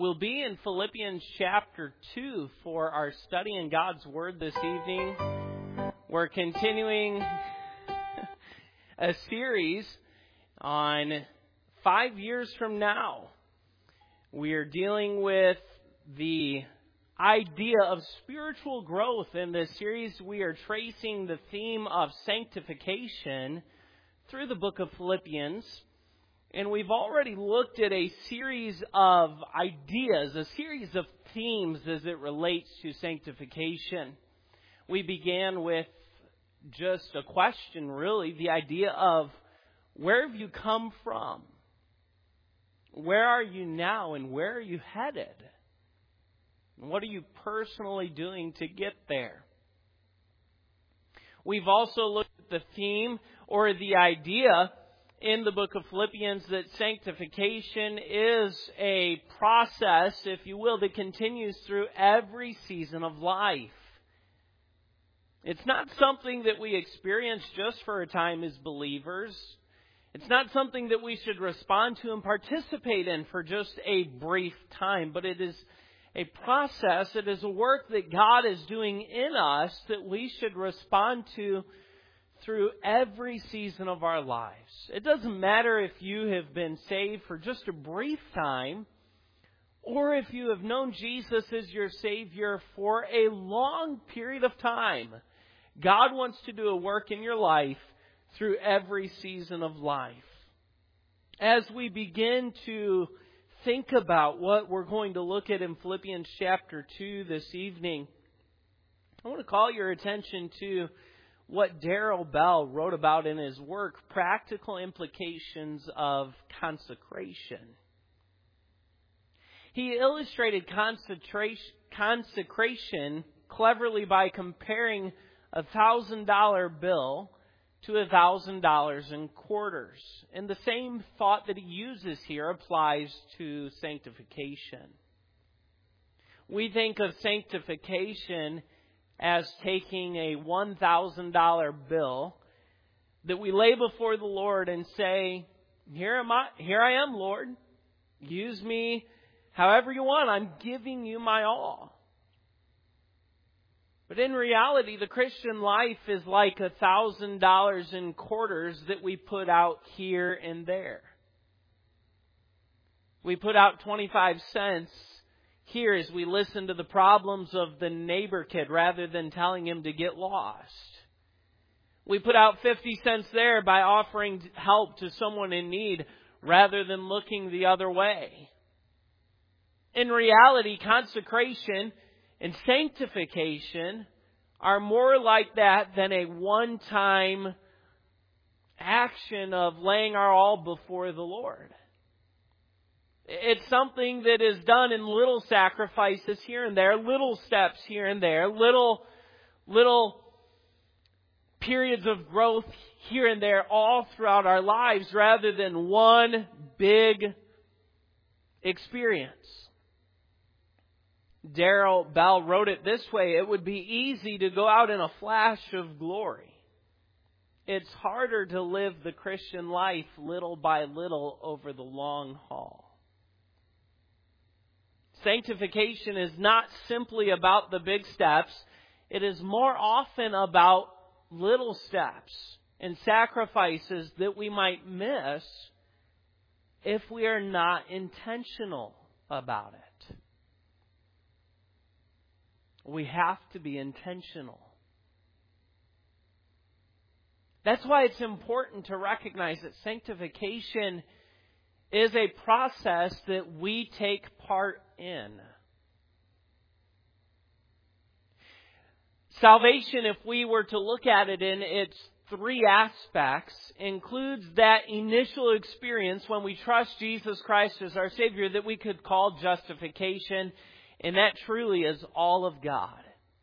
We'll be in Philippians chapter 2 for our study in God's Word this evening. We're continuing a series on 5 years from now. We are dealing with the idea of spiritual growth. In this series, we are tracing the theme of sanctification through the book of Philippians. And we've already looked at a series of ideas, a series of themes as it relates to sanctification. We began with just a question, really, the idea of where have you come from? Where are you now and where are you headed? And what are you personally doing to get there? We've also looked at the theme or the idea in the book of Philippians that sanctification is a process, if you will, that continues through every season of life. It's not something that we experience just for a time as believers. It's not something that we should respond to and participate in for just a brief time, but it is a process, it is a work that God is doing in us that we should respond to through every season of our lives. It doesn't matter if you have been saved for just a brief time or if you have known Jesus as your Savior for a long period of time. God wants to do a work in your life through every season of life. As we begin to think about what we're going to look at in Philippians chapter 2 this evening, I want to call your attention to what Darrell Bell wrote about in his work, Practical Implications of Consecration. He illustrated consecration cleverly by comparing a $1,000 bill to $1,000 in quarters. And the same thought that he uses here applies to sanctification. We think of sanctification as taking a $1,000 bill that we lay before the Lord and say, here I am, Lord. Use me however you want. I'm giving you my all. But in reality, the Christian life is like $1,000 in quarters that we put out here and there. We put out 25 cents here as we listen to the problems of the neighbor kid rather than telling him to get lost. We put out 50 cents there by offering help to someone in need rather than looking the other way. In reality, consecration and sanctification are more like that than a one-time action of laying our all before the Lord. It's something that is done in little sacrifices here and there, little steps here and there, little periods of growth here and there all throughout our lives rather than one big experience. Darrell Bell wrote it this way: it would be easy to go out in a flash of glory. It's harder to live the Christian life little by little over the long haul. Sanctification is not simply about the big steps. It is more often about little steps and sacrifices that we might miss if we are not intentional about it. We have to be intentional. That's why it's important to recognize that sanctification is a process that we take part in. Salvation, if we were to look at it in its three aspects, includes that initial experience when we trust Jesus Christ as our Savior that we could call justification, and that truly is all of God.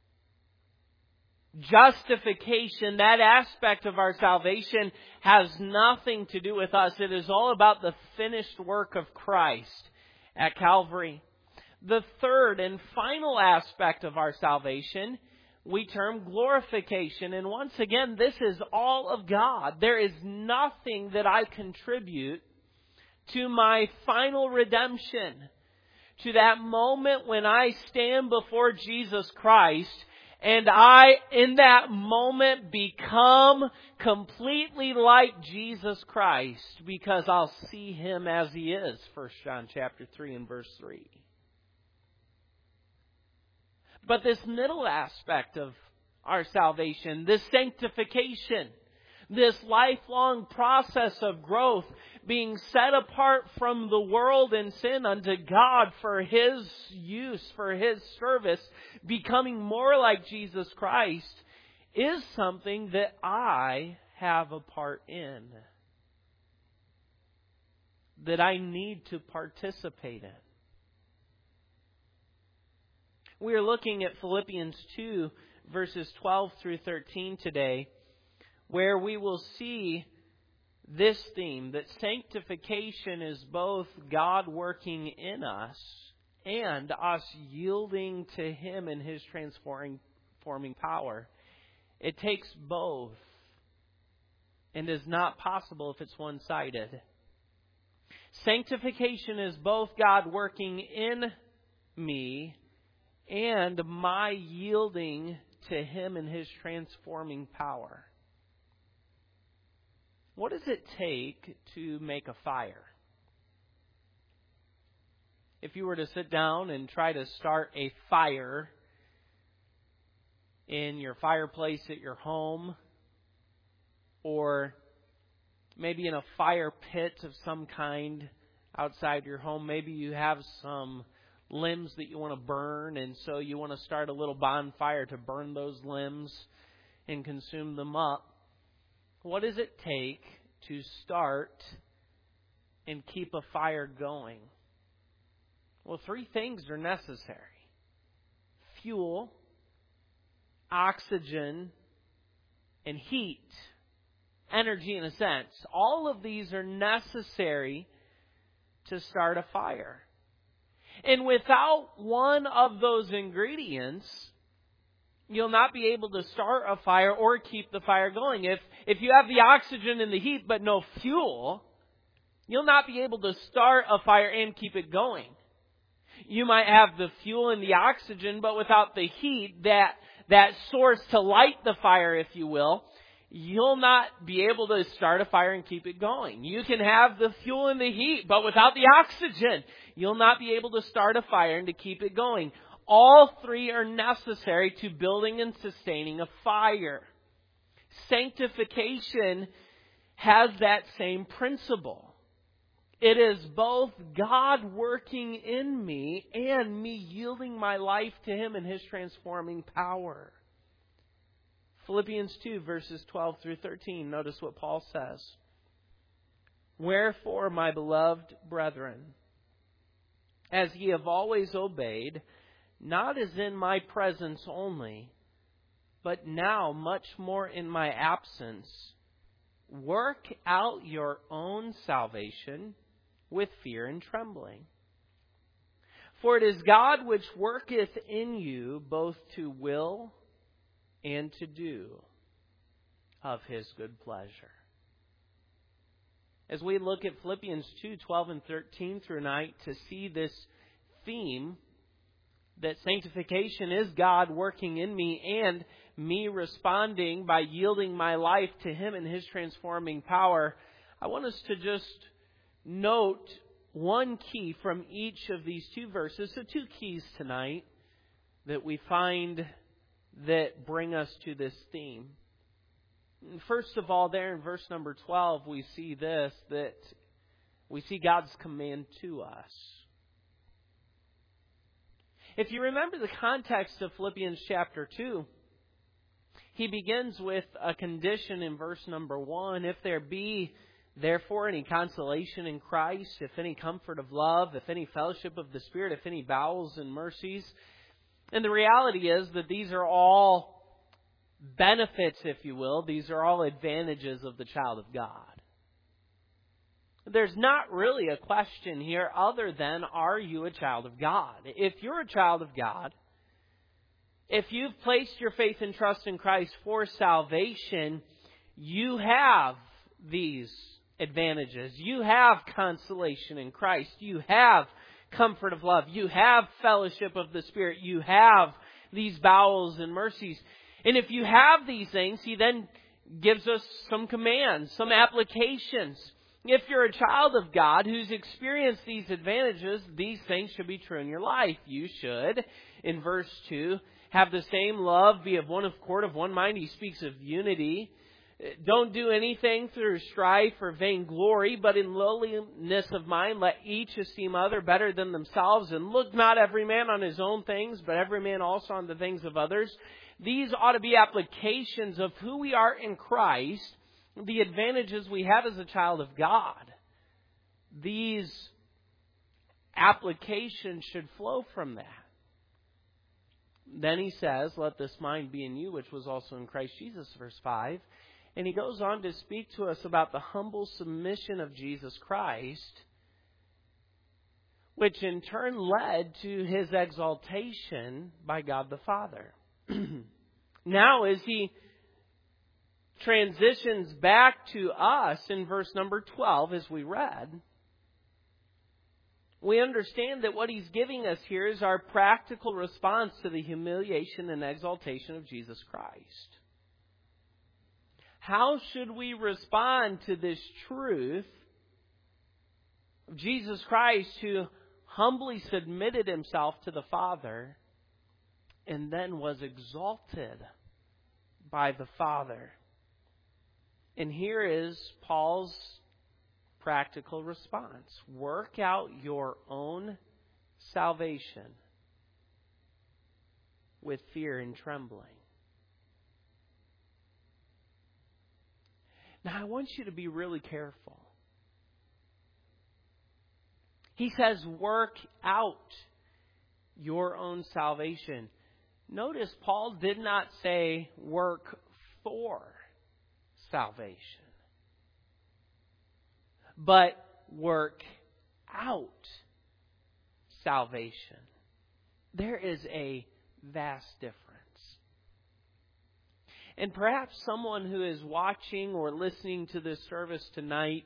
Justification, that aspect of our salvation, has nothing to do with us. It is all about the finished work of Christ at Calvary. The third and final aspect of our salvation we term glorification. And once again, this is all of God. There is nothing that I contribute to my final redemption, to that moment when I stand before Jesus Christ and I, in that moment, become completely like Jesus Christ because I'll see Him as He is. 1 John chapter 3 and verse 3. But this middle aspect of our salvation, this sanctification, this lifelong process of growth, being set apart from the world and sin unto God for His use, for His service, becoming more like Jesus Christ, is something that I have a part in, that I need to participate in. We are looking at Philippians 2, verses 12 through 13 today, where we will see this theme, that sanctification is both God working in us and us yielding to Him in His transforming power. It takes both and is not possible if it's one-sided. Sanctification is both God working in me and my yielding to Him in His transforming power. What does it take to make a fire? If you were to sit down and try to start a fire in your fireplace at your home, or maybe in a fire pit of some kind outside your home, maybe you have some limbs that you want to burn, and so you want to start a little bonfire to burn those limbs and consume them up. What does it take to start and keep a fire going? Well, 3 things are necessary: fuel, oxygen, and heat. Energy, in a sense. All of these are necessary to start a fire. And without one of those ingredients, you'll not be able to start a fire or keep the fire going. If you have the oxygen and the heat but no fuel, you'll not be able to start a fire and keep it going. You might have the fuel and the oxygen, but without the heat, that source to light the fire, if you will, you'll not be able to start a fire and keep it going. You can have the fuel and the heat, but without the oxygen, you'll not be able to start a fire and to keep it going. All 3 are necessary to building and sustaining a fire. Sanctification has that same principle. It is both God working in me and me yielding my life to Him in His transforming power. Philippians 2, verses 12 through 13. Notice what Paul says. Wherefore, my beloved brethren, as ye have always obeyed, not as in my presence only, but now much more in my absence, work out your own salvation with fear and trembling. For it is God which worketh in you both to will and to do of His good pleasure. As we look at Philippians 2, 12 and 13 through tonight to see this theme, that sanctification is God working in me and me responding by yielding my life to Him in His transforming power, I want us to just note one key from each of these 2 verses. So 2 keys tonight that we find that bring us to this theme. First of all, there in verse number 12, we see this, that we see God's command to us. If you remember the context of Philippians chapter 2, he begins with a condition in verse number 1. If there be therefore any consolation in Christ, if any comfort of love, if any fellowship of the Spirit, if any bowels and mercies. And the reality is that these are all benefits, if you will. These are all advantages of the child of God. There's not really a question here other than, are you a child of God? If you're a child of God, if you've placed your faith and trust in Christ for salvation, you have these advantages. You have consolation in Christ. You have comfort of love. You have fellowship of the Spirit. You have these bowels and mercies. And if you have these things, He then gives us some commands, some applications. If you're a child of God who's experienced these advantages, these things should be true in your life. You should, in verse 2, have the same love, be of one accord, of one mind. He speaks of unity. Don't do anything through strife or vainglory, but in lowliness of mind, let each esteem other better than themselves. And look not every man on his own things, but every man also on the things of others. These ought to be applications of who we are in Christ, the advantages we have as a child of God. These applications should flow from that. Then he says, let this mind be in you, which was also in Christ Jesus, verse 5. And he goes on to speak to us about the humble submission of Jesus Christ, which in turn led to His exaltation by God the Father. Now, as he transitions back to us in verse number 12, as we read, we understand that what he's giving us here is our practical response to the humiliation and exaltation of Jesus Christ. How should we respond to this truth of Jesus Christ, who humbly submitted Himself to the Father and then was exalted by the Father? And here is Paul's practical response. Work out your own salvation with fear and trembling. Now, I want you to be really careful. He says, work out your own salvation. Notice Paul did not say work for salvation, but work out salvation. There is a vast difference. And perhaps someone who is watching or listening to this service tonight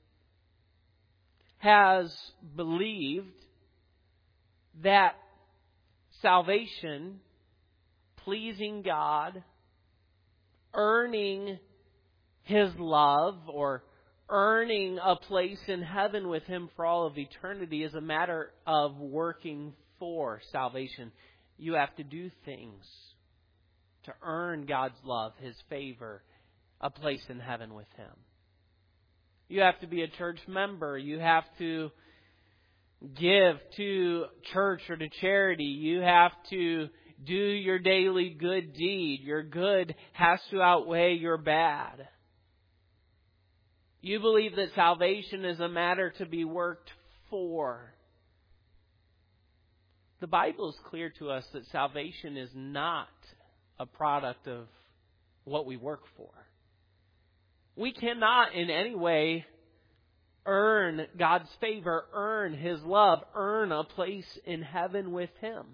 has believed that salvation, pleasing God, earning His love, or earning a place in heaven with Him for all of eternity is a matter of working for salvation. You have to do things to earn God's love, His favor, a place in heaven with Him. You have to be a church member. You have to give to church or to charity. You have to do your daily good deed. Your good has to outweigh your bad. You believe that salvation is a matter to be worked for. The Bible is clear to us that salvation is not a product of what we work for. We cannot in any way earn God's favor, earn His love, earn a place in heaven with Him.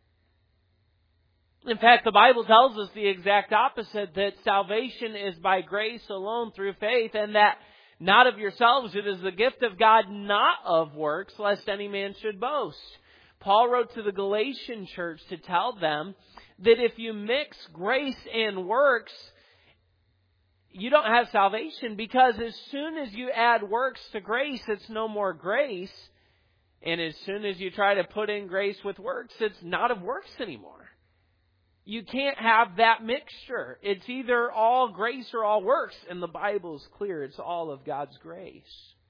In fact, the Bible tells us the exact opposite, that salvation is by grace alone through faith, and that not of yourselves, it is the gift of God, not of works, lest any man should boast. Paul wrote to the Galatian church to tell them that if you mix grace and works, you don't have salvation, because as soon as you add works to grace, it's no more grace. And as soon as you try to put in grace with works, it's not of works anymore. You can't have that mixture. It's either all grace or all works. And the Bible is clear. It's all of God's grace.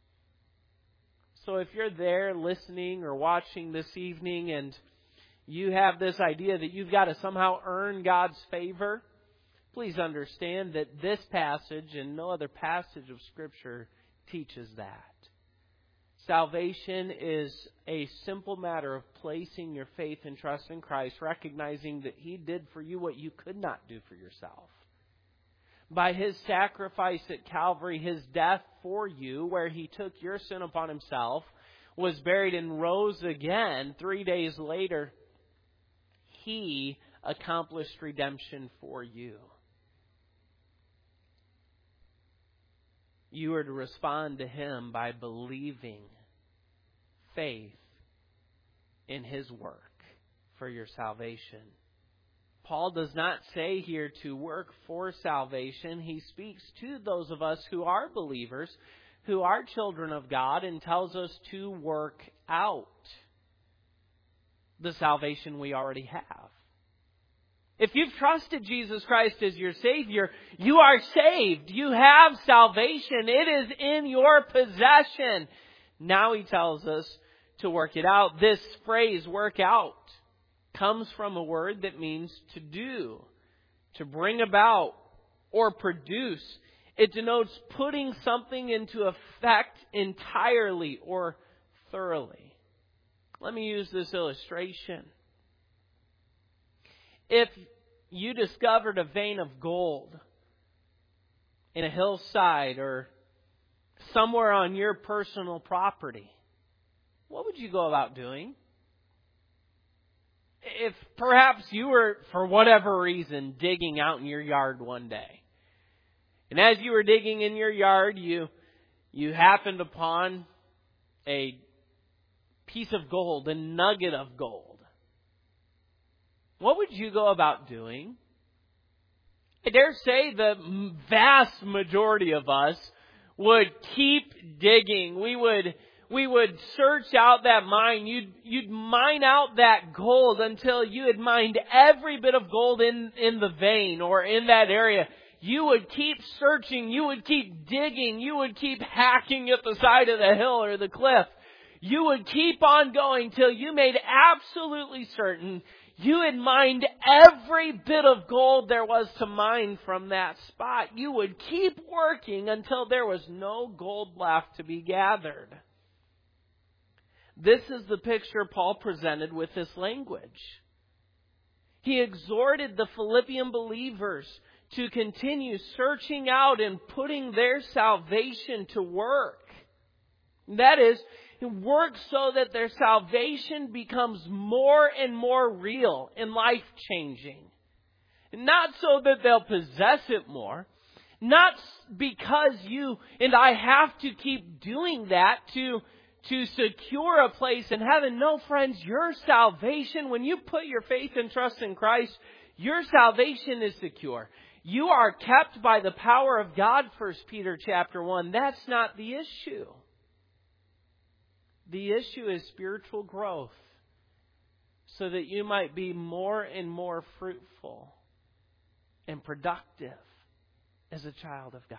So if you're there listening or watching this evening and you have this idea that you've got to somehow earn God's favor, please understand that this passage and no other passage of Scripture teaches that. Salvation is a simple matter of placing your faith and trust in Christ, recognizing that He did for you what you could not do for yourself. By His sacrifice at Calvary, His death for you, where He took your sin upon Himself, was buried and rose again 3 days later, He accomplished redemption for you. You are to respond to Him by believing, faith, in His work for your salvation. Paul does not say here to work for salvation. He speaks to those of us who are believers, who are children of God, and tells us to work out the salvation we already have. If you've trusted Jesus Christ as your Savior, you are saved. You have salvation. It is in your possession. Now He tells us to work it out. This phrase, work out, comes from a word that means to do, to bring about, or produce. It denotes putting something into effect entirely or thoroughly. Let me use this illustration. If you discovered a vein of gold in a hillside or somewhere on your personal property, what would you go about doing? If perhaps you were, for whatever reason, digging out in your yard one day, and as you were digging in your yard, you happened upon a piece of gold, a nugget of gold, what would you go about doing? I dare say the vast majority of us would keep digging. We would search out that mine. You'd mine out that gold until you had mined every bit of gold in the vein or in that area. You would keep searching. You would keep digging. You would keep hacking at the side of the hill or the cliff. You would keep on going till you made absolutely certain you had mined every bit of gold there was to mine from that spot. You would keep working until there was no gold left to be gathered. This is the picture Paul presented with this language. He exhorted the Philippian believers to continue searching out and putting their salvation to work. That is, work so that their salvation becomes more and more real and life-changing. Not so that they'll possess it more. Not because you and I have to keep doing that to secure a place in heaven. No, friends, your salvation, when you put your faith and trust in Christ, your salvation is secure. You are kept by the power of God, 1 Peter chapter 1. That's not the issue. The issue is spiritual growth so that you might be more and more fruitful and productive as a child of God.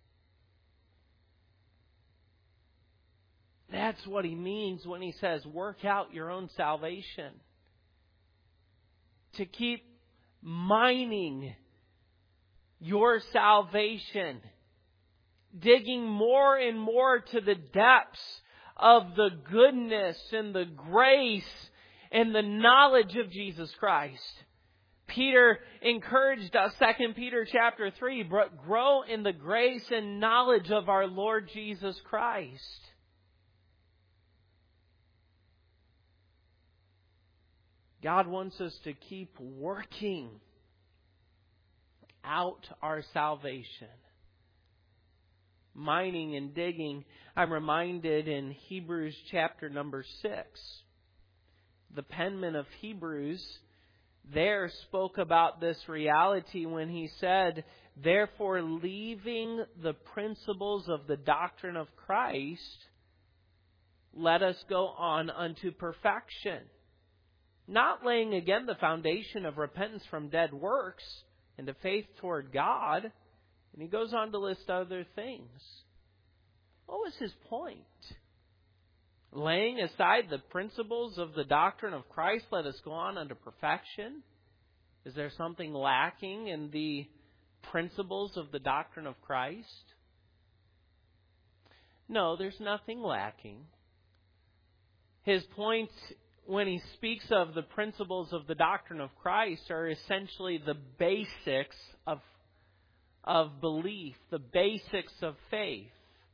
That's what he means when he says, work out your own salvation. To keep mining your salvation. Digging more and more to the depths of the goodness and the grace and the knowledge of Jesus Christ. Peter encouraged us, 2 Peter chapter 3, grow in the grace and knowledge of our Lord Jesus Christ. God wants us to keep working out our salvation. Mining and digging. I'm reminded in Hebrews chapter number 6. The penman of Hebrews there spoke about this reality when he said, therefore, leaving the principles of the doctrine of Christ, let us go on unto perfection. Not laying again the foundation of repentance from dead works and to faith toward God. And he goes on to list other things. What was his point? Laying aside the principles of the doctrine of Christ, let us go on unto perfection. Is there something lacking in the principles of the doctrine of Christ? No, there's nothing lacking. His point when he speaks of the principles of the doctrine of Christ are essentially the basics of belief, the basics of faith.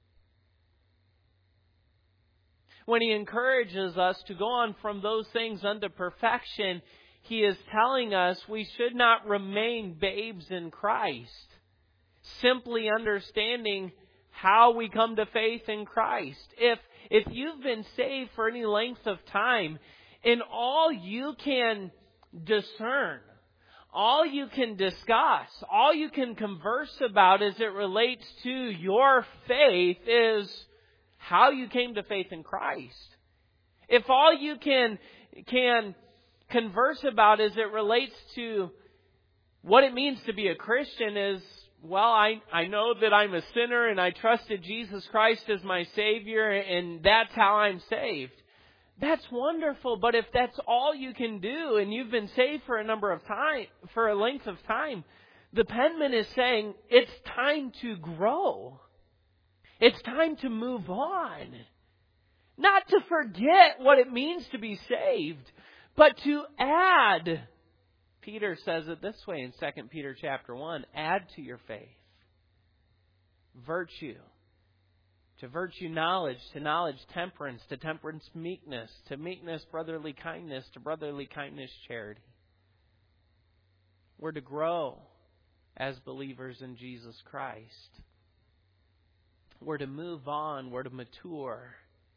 When he encourages us to go on from those things unto perfection, he is telling us we should not remain babes in Christ, simply understanding how we come to faith in Christ. If you've been saved for any length of time, And all you can discern, all you can discuss, all you can converse about as it relates to your faith is how you came to faith in Christ. If all you can converse about as it relates to what it means to be a Christian is, well, I know that I'm a sinner and I trusted Jesus Christ as my Savior and that's how I'm saved. That's wonderful, but if that's all you can do and you've been saved for a length of time, the penman is saying it's time to grow. It's time to move on. Not to forget what it means to be saved, but to add. Peter says it this way in 2 Peter chapter 1, add to your faith virtue. To virtue, knowledge. To knowledge, temperance. To temperance, meekness. To meekness, brotherly kindness. To brotherly kindness, charity. We're to grow as believers in Jesus Christ. We're to move on. We're to mature.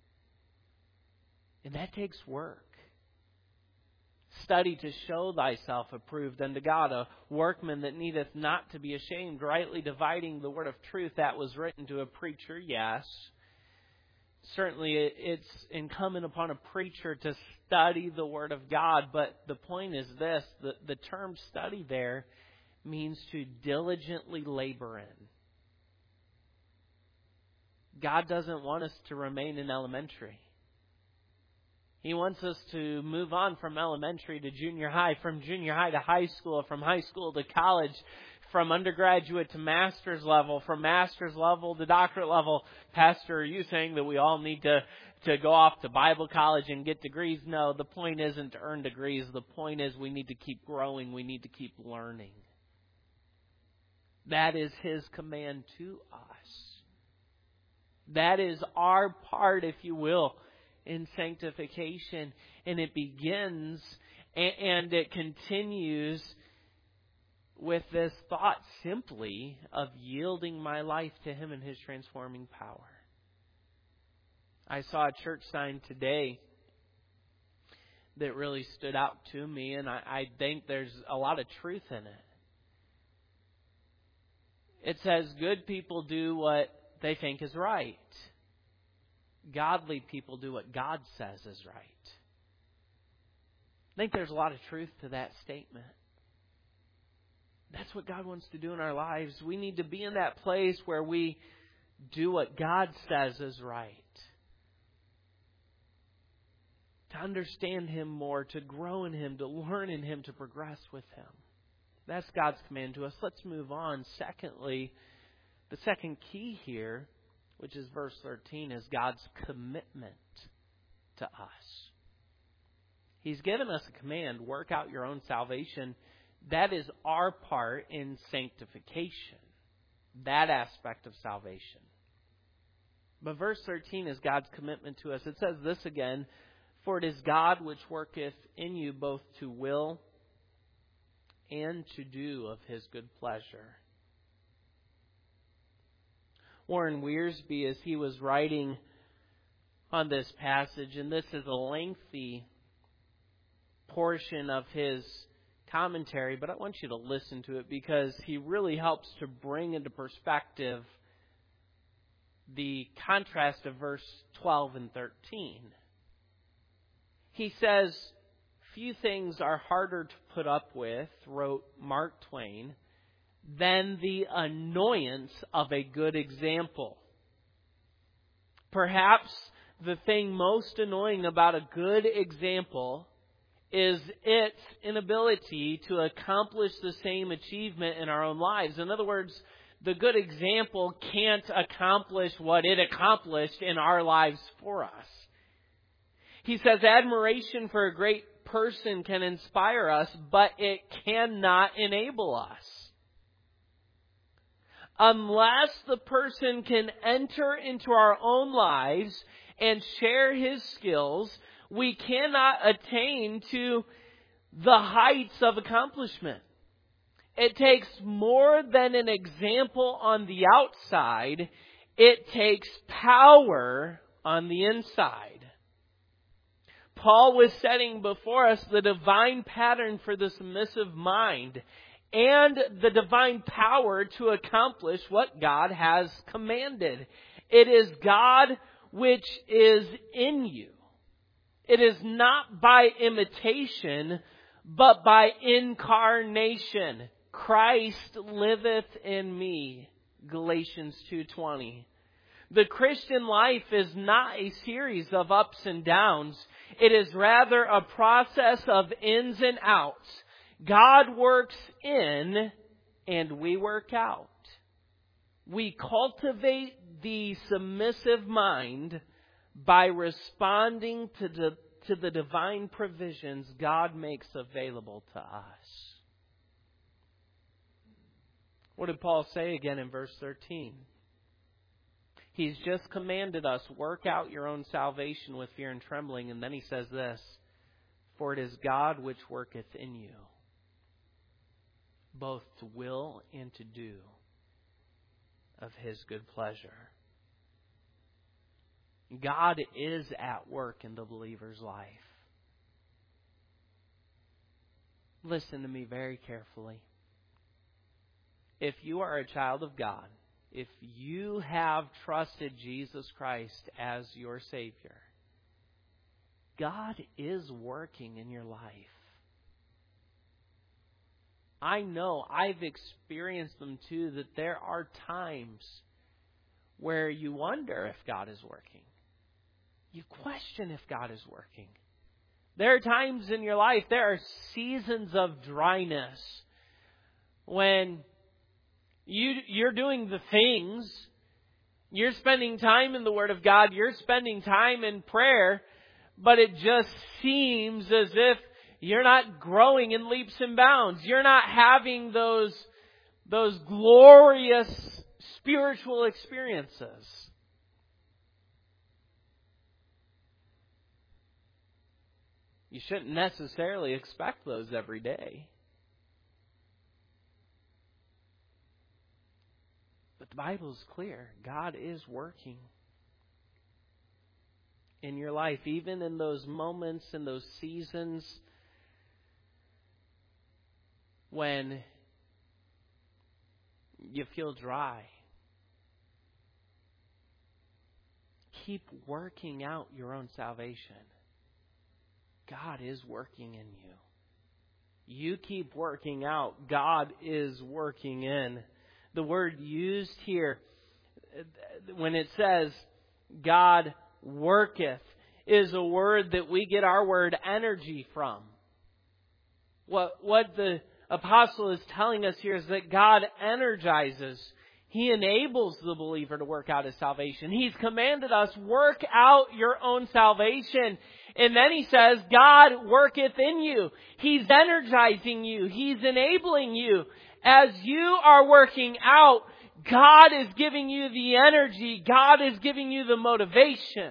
And that takes work. Study to show thyself approved unto God, a workman that needeth not to be ashamed, rightly dividing the word of truth. That was written to a preacher, yes. Certainly it's incumbent upon a preacher to study the word of God, but the point is this, the term study there means to diligently labor in. God doesn't want us to remain in elementary. He wants us to move on from elementary to junior high, from junior high to high school, from high school to college, from undergraduate to master's level, from master's level to doctorate level. Pastor, are you saying that we all need to go off to Bible college and get degrees? No, the point isn't to earn degrees. The point is we need to keep growing. We need to keep learning. That is His command to us. That is our part, if you will, in sanctification, and it begins and it continues with this thought simply of yielding my life to Him and His transforming power. I saw a church sign today that really stood out to me, and I think there's a lot of truth in it. It says, good people do what they think is right. Godly people do what God says is right. I think there's a lot of truth to that statement. That's what God wants to do in our lives. We need to be in that place where we do what God says is right. To understand Him more, to grow in Him, to learn in Him, to progress with Him. That's God's command to us. Let's move on. Secondly, the second key here, which is verse 13, is God's commitment to us. He's given us a command, work out your own salvation. That is our part in sanctification, that aspect of salvation. But verse 13 is God's commitment to us. It says this again, for it is God which worketh in you both to will and to do of His good pleasure. Warren Wiersbe, as he was writing on this passage, and this is a lengthy portion of his commentary, but I want you to listen to it because he really helps to bring into perspective the contrast of verse 12 and 13. He says, few things are harder to put up with, wrote Mark Twain, than the annoyance of a good example. Perhaps the thing most annoying about a good example is its inability to accomplish the same achievement in our own lives. In other words, the good example can't accomplish what it accomplished in our lives for us. He says admiration for a great person can inspire us, but it cannot enable us. Unless the person can enter into our own lives and share his skills, we cannot attain to the heights of accomplishment. It takes more than an example on the outside. It takes power on the inside. Paul was setting before us the divine pattern for the submissive mind and the divine power to accomplish what God has commanded. It is God which is in you. It is not by imitation, but by incarnation. Christ liveth in me. Galatians 2:20. The Christian life is not a series of ups and downs. It is rather a process of ins and outs. God works in and we work out. We cultivate the submissive mind by responding to the divine provisions God makes available to us. What did Paul say again in verse 13? He's just commanded us, work out your own salvation with fear and trembling. And then he says this, for it is God which worketh in you, both to will and to do of His good pleasure. God is at work in the believer's life. Listen to me very carefully. If you are a child of God, if you have trusted Jesus Christ as your Savior, God is working in your life. I know, I've experienced them too, that there are times where you wonder if God is working. You question if God is working. There are times in your life, there are seasons of dryness when you're doing the things, you're spending time in the Word of God, you're spending time in prayer, but it just seems as if you're not growing in leaps and bounds. You're not having those glorious spiritual experiences. You shouldn't necessarily expect those every day. But the Bible is clear. God is working in your life, even in those moments, in those seasons when you feel dry. Keep working out your own salvation. God is working in you. You keep working out. God is working in. The word used here, when it says God worketh, is a word that we get our word energy from. What the apostle is telling us here is that God energizes. He enables the believer to work out his salvation. He's commanded us, work out your own salvation. And then he says, God worketh in you. He's energizing you. He's enabling you. As you are working out, God is giving you the energy. God is giving you the motivation.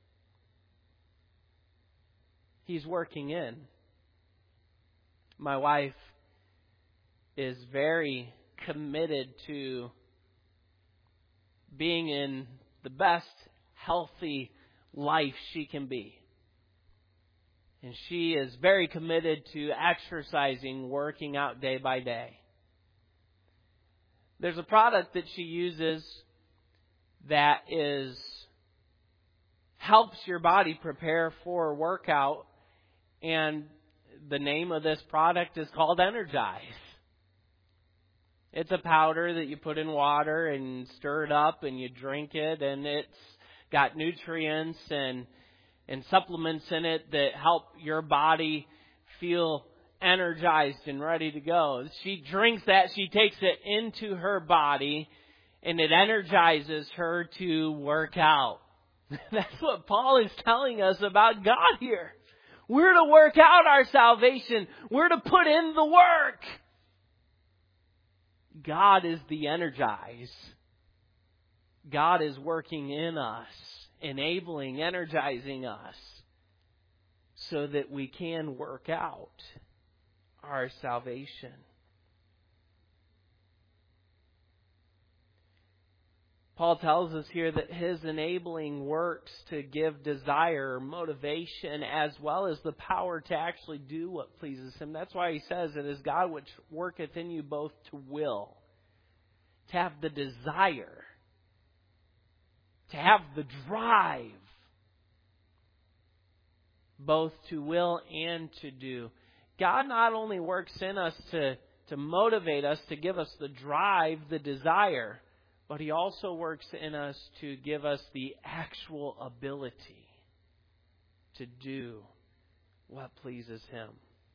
He's working in. My wife is very committed to being in the best healthy life she can be. And she is very committed to exercising, working out day by day. There's a product that she uses that helps your body prepare for a workout, and the name of this product is called Energize. It's a powder that you put in water and stir it up and you drink it, and it's got nutrients and supplements in it that help your body feel energized and ready to go. She drinks that, she takes it into her body, and it energizes her to work out. That's what Paul is telling us about God here. We're to work out our salvation. We're to put in the work. God is the energize. God is working in us, enabling, energizing us so that we can work out our salvation. Paul tells us here that His enabling works to give desire or motivation as well as the power to actually do what pleases Him. That's why he says it is God which worketh in you both to will, to have the desire, to have the drive, both to will and to do. God not only works in us to motivate us, to give us the drive, the desire, but He also works in us to give us the actual ability to do what pleases Him.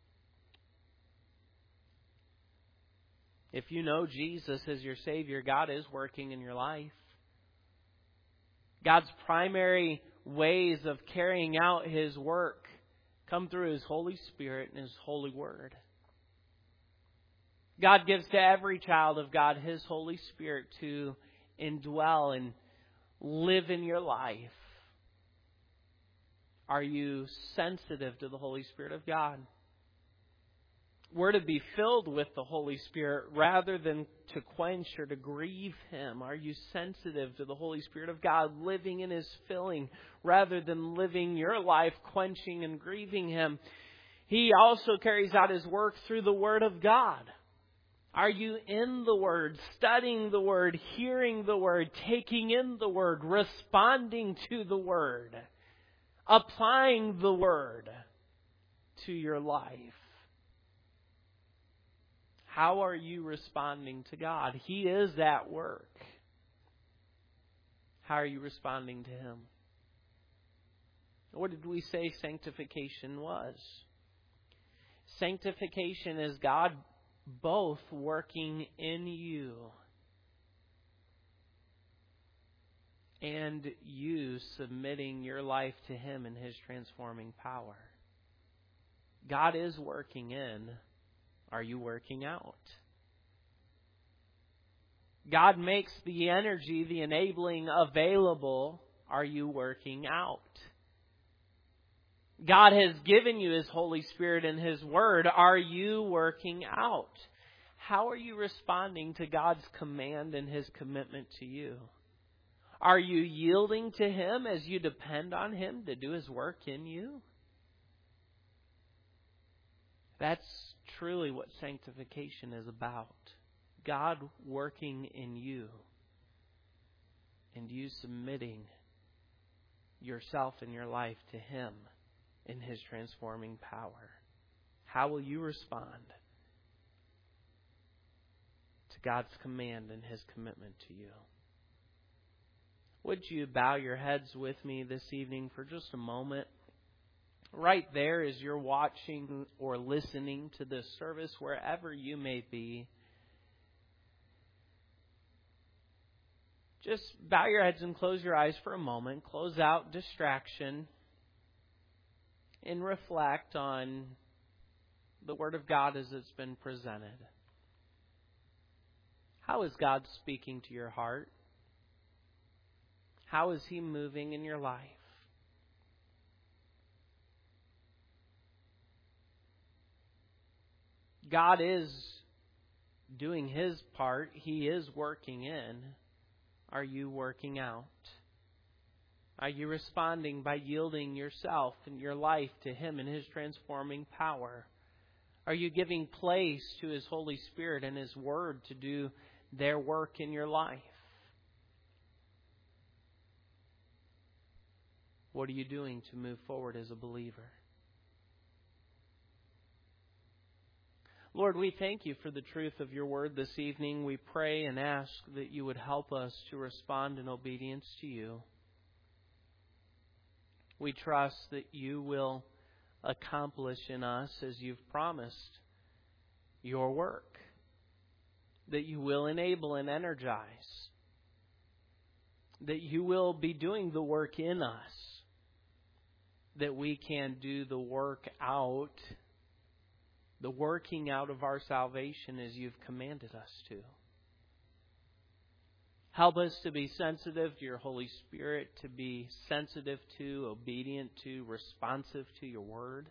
If you know Jesus as your Savior, God is working in your life. God's primary ways of carrying out His work come through His Holy Spirit and His Holy Word. God gives to every child of God His Holy Spirit to indwell and live in your life. Are you sensitive to the Holy Spirit of God? We're to be filled with the Holy Spirit rather than to quench or to grieve Him. Are you sensitive to the Holy Spirit of God, living in His filling rather than living your life quenching and grieving Him? He also carries out His work through the Word of God. Are you in the Word, studying the Word, hearing the Word, taking in the Word, responding to the Word, applying the Word to your life? How are you responding to God? He is at work. How are you responding to Him? What did we say sanctification was? Sanctification is God both working in you and you submitting your life to Him in His transforming power. God is working in. Are you working out? God makes the energy, the enabling available. Are you working out? God has given you His Holy Spirit and His Word. Are you working out? How are you responding to God's command and His commitment to you? Are you yielding to Him as you depend on Him to do His work in you? That's truly what sanctification is about. God working in you and you submitting yourself and your life to Him in His transforming power. How will you respond to God's command and His commitment to you? Would you bow your heads with me this evening for just a moment? Right there as you're watching or listening to this service, wherever you may be, just bow your heads and close your eyes for a moment. Close out distraction and reflect on the Word of God as it's been presented. How is God speaking to your heart? How is He moving in your life? God is doing His part. He is working in. Are you working out? Are you responding by yielding yourself and your life to Him and His transforming power? Are you giving place to His Holy Spirit and His Word to do their work in your life? What are you doing to move forward as a believer? Lord, we thank You for the truth of Your Word this evening. We pray and ask that You would help us to respond in obedience to You. We trust that You will accomplish in us, as You've promised, Your work. That You will enable and energize. That You will be doing the work in us. That we can do the work out, the working out of our salvation as You've commanded us to. Help us to be sensitive to Your Holy Spirit, to be sensitive to, obedient to, responsive to Your Word.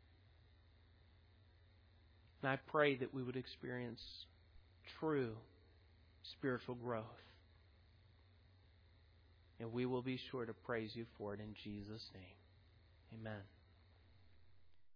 And I pray that we would experience true spiritual growth. And we will be sure to praise you for it in Jesus' name. Amen.